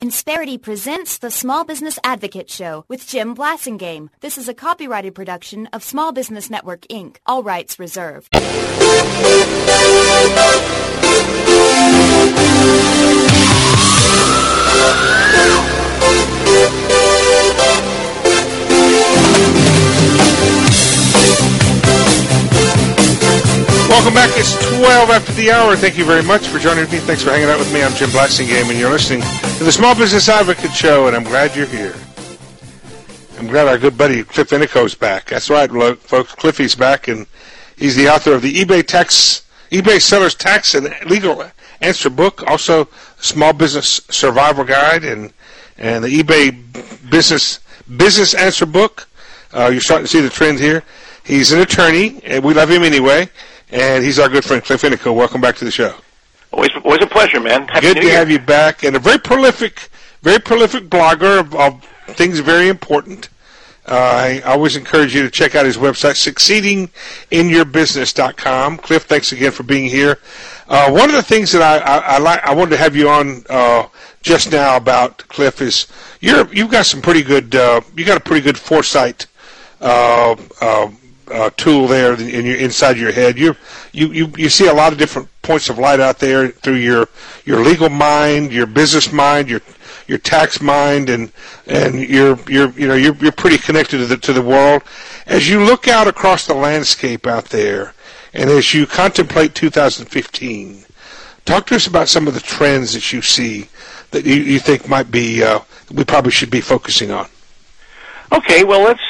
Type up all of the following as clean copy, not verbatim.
Insperity presents the Small Business Advocate Show with Jim Blasingame. This is a copyrighted production of Small Business Network, Inc. All rights reserved. Welcome back. It's 12 after the hour. Thank you very much for joining me. Thanks for hanging out with me. I'm Jim Blasingame, and you're listening to the Small Business Advocate Show, and I'm glad you're here. I'm glad our good buddy Cliff Inico's back. That's right, folks. Cliffy's back, and he's the author of the eBay Seller's Tax and Legal Answer book, also Small Business Survival Guide, and the eBay Business Answer book. You're starting to see the trend here. He's an attorney, and we love him anyway. And he's our good friend, Cliff Inico. Welcome back to the show. Always a pleasure, man. Good to have you back. And a very prolific blogger of things very important. I always encourage you to check out his website, succeedinginyourbusiness.com. Cliff, thanks again for being here. One of the things that I wanted to have you on just now about, Cliff, is you've got some pretty good you got a pretty good foresight tool there inside your head. You see a lot of different points of light out there through your legal mind, your business mind, your tax mind, and you're pretty connected to the world. As you look out across the landscape out there, and as you contemplate 2015, talk to us about some of the trends that you see that you think might be we probably should be focusing on. Okay, well, let's.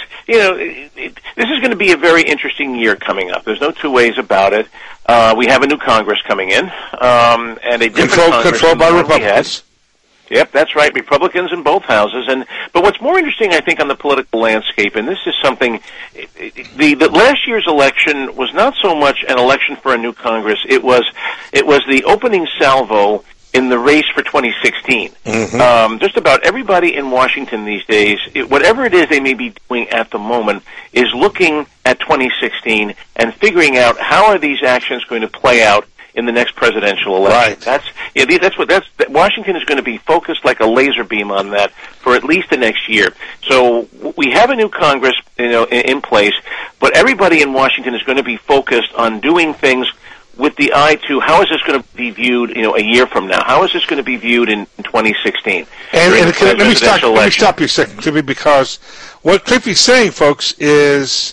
This is going to be a very interesting year coming up. There's no two ways about it. We have a new Congress coming in, and a different Congress controlled by Republicans. Yep, that's right. Republicans in both houses. But what's more interesting, I think, on the political landscape, and this is something, the last year's election was not so much an election for a new Congress. It was the opening salvo in the race for 2016. Mm-hmm. Just about everybody in Washington these days, whatever it is they may be doing at the moment, is looking at 2016 and figuring out how are these actions going to play out in the next presidential election. Right. Washington is going to be focused like a laser beam on that for at least the next year. So we have a new Congress, in place, but everybody in Washington is going to be focused on doing things with the eye to how is this going to be viewed, a year from now? How is this going to be viewed in 2016? And let me stop you a second, Cliffy, because what Cliffy's saying, folks, is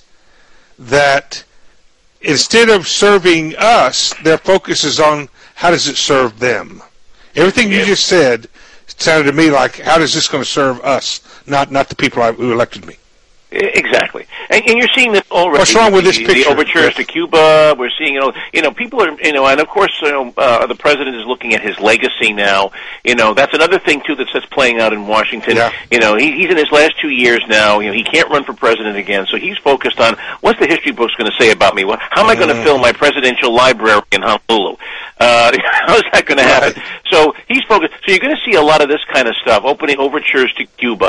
that instead of serving us, their focus is on how does it serve them. Everything you just said sounded to me like how is this going to serve us, not the people who elected me. Exactly, and you're seeing this already. What's wrong with this picture? The overtures to Cuba. We're seeing, people are, and of course, the president is looking at his legacy now. That's another thing too that's playing out in Washington. Yeah. He's in his last 2 years now. He can't run for president again, so he's focused on what's the history book's going to say about me. How am I going to fill my presidential library in Honolulu? How's that going to happen? Right. So he's focused. So you're going to see a lot of this kind of stuff, opening overtures to Cuba.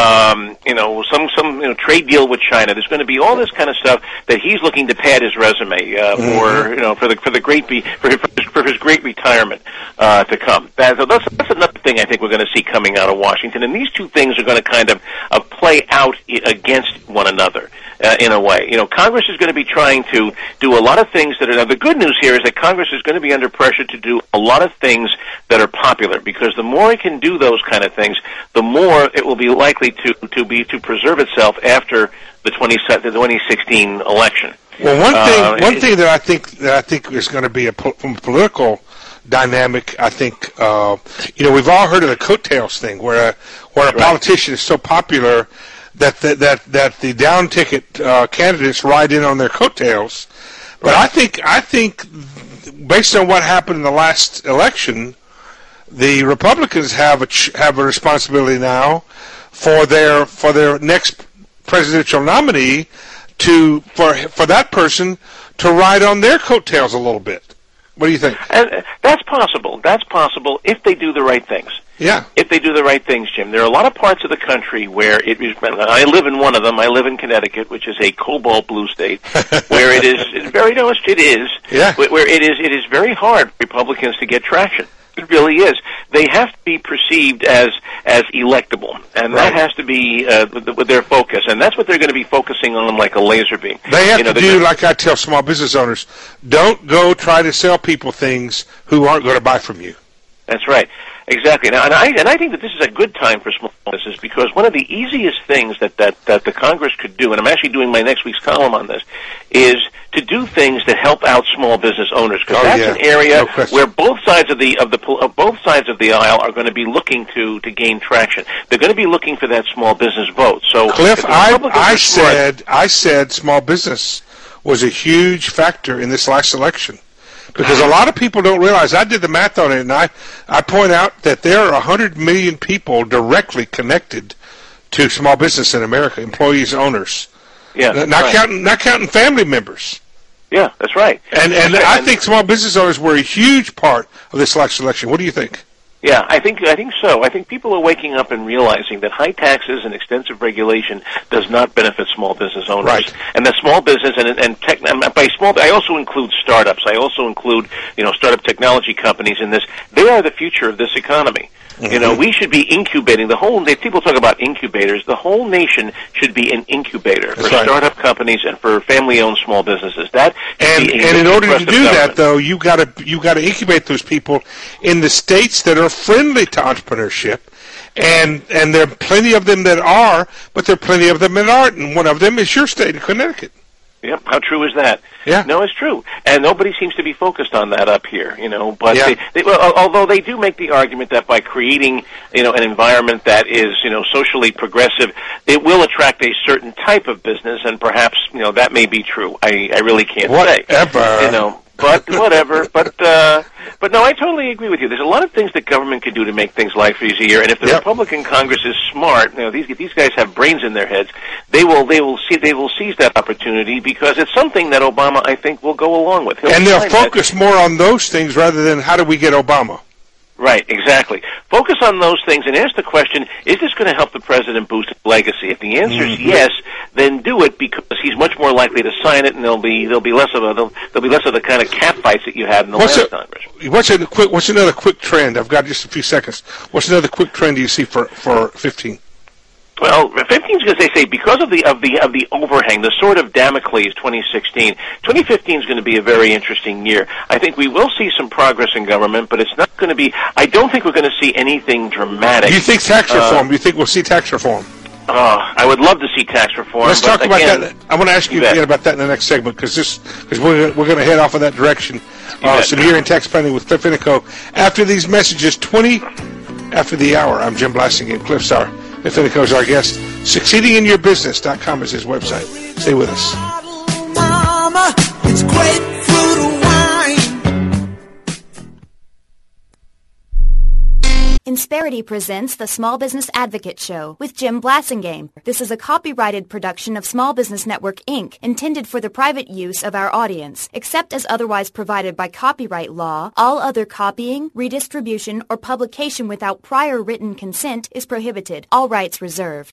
Some trade deal with China. There's going to be all this kind of stuff that he's looking to pad his resume for his great retirement to come. That's another thing I think we're going to see coming out of Washington. And these two things are going to kind of play out against one another in a way. Congress is going to be trying to do a lot of things that are. Now, the good news here is that Congress is going to be under pressure to do a lot of things that are popular, because the more it can do those kind of things, the more it will be likely to preserve itself after the 2016 election. Well, one thing that I think is going to be from a political dynamic. I think we've all heard of the coattails thing, where a politician is so popular that the down ticket candidates ride in on their coattails. But I think based on what happened in the last election, the Republicans have a responsibility now for their next presidential nominee for that person to ride on their coattails a little bit. What do you think? And that's possible. That's possible if they do the right things. Yeah. If they do the right things, Jim. There are a lot of parts of the country where it is. I live in one of them. I live in Connecticut, which is a cobalt blue state, where it is very. It is. Yeah. Where it is very hard for Republicans to get traction. It really is. They have to be perceived as electable, and that has to be with their focus, and that's what they're going to be focusing on like a laser beam. They have to do like I tell small business owners: don't go try to sell people things who aren't going to buy from you. That's right. Exactly. Now, and I think that this is a good time for small businesses because one of the easiest things that the Congress could do, and I'm actually doing my next week's column on this, is to do things that help out small business owners because that's an area where both sides of the aisle are going to be looking to gain traction. They're going to be looking for that small business vote. So, Cliff, I said small business was a huge factor in this last election. Because a lot of people don't realize, I did the math on it, and I point out that there are 100 million people directly connected to small business in America, employees, owners. Yeah, not counting family members. Yeah, that's right. And I think small business owners were a huge part of this last election. What do you think? Yeah, I think so. I think people are waking up and realizing that high taxes and extensive regulation does not benefit small business owners. Right. And that small business and by small, I also include startups. I also include startup technology companies in this. They are the future of this economy. Mm-hmm. We should be incubating the whole. People talk about incubators. The whole nation should be an incubator for startup companies and for family-owned small businesses. And in order to do that, though, you got to incubate those people in the states that are friendly to entrepreneurship, and there are plenty of them that are, but there are plenty of them that aren't. And one of them is your state of Connecticut. Yep. How true is that? Yeah. No, it's true. And nobody seems to be focused on that up here, But although they do make the argument that by creating, an environment that is, socially progressive, it will attract a certain type of business, and perhaps, that may be true. I really can't say. But whatever. But no, I totally agree with you. There's a lot of things that government can do to make things life easier. And if the Republican Congress is smart, these guys have brains in their heads. They will seize that opportunity because it's something that Obama, I think, will go along with. And they'll focus more on those things rather than how do we get Obama. Right, exactly. Focus on those things and ask the question, is this going to help the president boost his legacy? If the answer is yes, then do it because he's much more likely to sign it and there'll be less of the kind of catfights that you had in the last Congress. What's another quick trend? I've got just a few seconds. What's another quick trend do you see for 15? Well, 15 is, as they say, because of the overhang, the sword of Damocles 2016, 2015 is going to be a very interesting year. I think we will see some progress in government, but it's not going to be, I don't think we're going to see anything dramatic. Do you think tax reform? Do you think we'll see tax reform? I would love to see tax reform. Let's talk about that. I want to ask you again about that in the next segment because we're going to head off in that direction. Some year-end tax planning with Cliff Finico. After these messages, 20 after the hour, I'm Jim Blasingame. Cliff Sauer. Cliff Finico is our guest. SucceedingInYourBusiness.com is his website. Stay with us. Mama, it's grapefruit wine. Insperity presents the Small Business Advocate Show with Jim Blasingame. This is a copyrighted production of Small Business Network, Inc., intended for the private use of our audience. Except as otherwise provided by copyright law, all other copying, redistribution, or publication without prior written consent is prohibited. All rights reserved.